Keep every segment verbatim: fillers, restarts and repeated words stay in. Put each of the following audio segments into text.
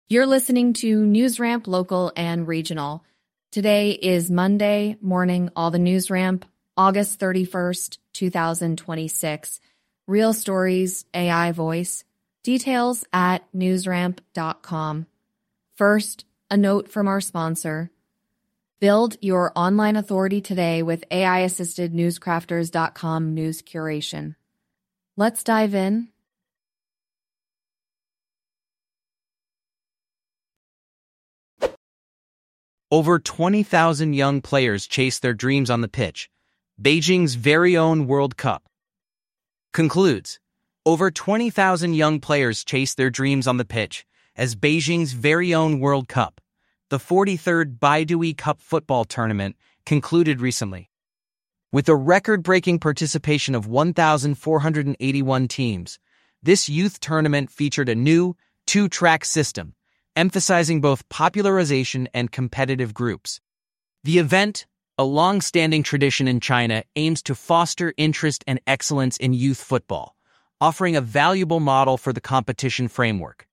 You're listening to NewsRamp Local and Regional. Today is Monday morning, all the NewsRamp, August thirty-first, twenty twenty-six. Real stories, A I voice. Details at newsramp dot com. First, a note from our sponsor. Build your online authority today with A I-assisted newscrafters dot com news curation. Let's dive in. Over twenty thousand young players chase their dreams on the pitch. Beijing's very own World Cup concludes. Over twenty thousand young players chase their dreams on the pitch as Beijing's very own World Cup, the forty-third Baidui Cup football tournament, concluded recently. With a record-breaking participation of one thousand four hundred eighty-one teams, this youth tournament featured a new two-track system, emphasizing both popularization and competitive groups. The event, a long-standing tradition in China, aims to foster interest and excellence in youth football, offering a valuable model for the competition framework.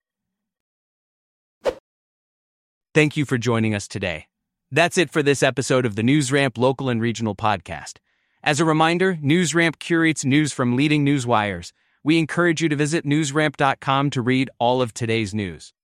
Thank you for joining us today. That's it for this episode of the NewsRamp Local and Regional Podcast. As a reminder, NewsRamp curates news from leading news wires. We encourage you to visit newsramp dot com to read all of today's news.